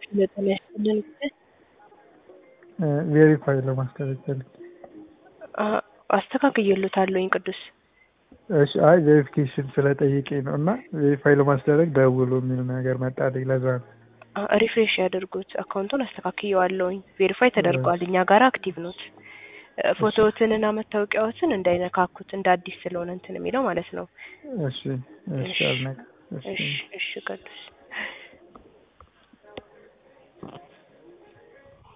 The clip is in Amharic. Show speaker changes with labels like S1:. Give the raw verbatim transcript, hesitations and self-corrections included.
S1: ስለተነስተልን
S2: ቬሪፋይ ለማስተካከል
S1: አስተካክዬልዎታለሁኝ ቅዱስ።
S2: እሺ አይ ቬሪፊኬሽን ስለጠየቀኝ ነው እና ቬሪፋይ ለማስደረግ ደውሉ የሚል ነገር መጣልኝ ለዛ ነው።
S1: ሪፍሬሽ ያድርጉት አካውንቱን አስተካክዬዋለሁኝ። ቬሪፋይ ተደርጓል እኛ ጋር አክቲቭ ኖት። ፎቶዎትንና መታወቂያዎትን እንዳይነካኩት እንደ አዲስ ስለሆነ እንትን የሚለው ማለት ነው።
S2: እሺ እሺ አልነካ
S1: እሺ እሺ ቅዱስ